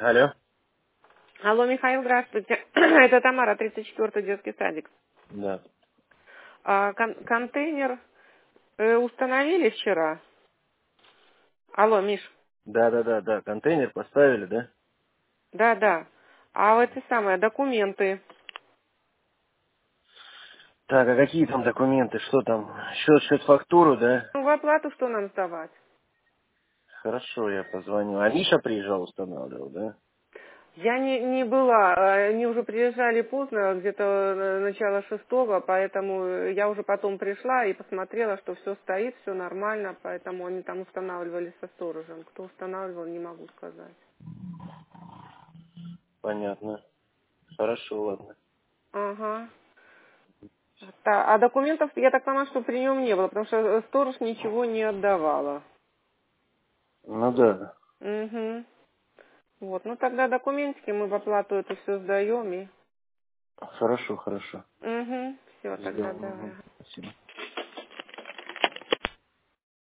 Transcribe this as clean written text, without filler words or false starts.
Алло. Алло, Михаил, здравствуйте. Это Тамара, 34-й детский садик. Да. Контейнер установили вчера? Алло, Миш. Да. Контейнер поставили, да? Да. А вот эти самые документы. Так, а какие там документы? Что там? Счет фактуру, да? Ну, в оплату что нам сдавать? Хорошо, я позвоню. А Миша приезжал, устанавливал, да? Я не была, они уже приезжали поздно, где-то начало 6-го, поэтому я уже потом пришла и посмотрела, что все стоит, все нормально, поэтому они там устанавливали со сторожем. Кто устанавливал, не могу сказать. Понятно. Хорошо, ладно. Ага. А документов, я так понимаю, что при нем не было, потому что сторож ничего не отдавала. Ну да. Угу. Вот, ну тогда документики мы в оплату это все сдаем и... Хорошо. Угу. Все, Ждем. тогда Мгм. давай. Спасибо.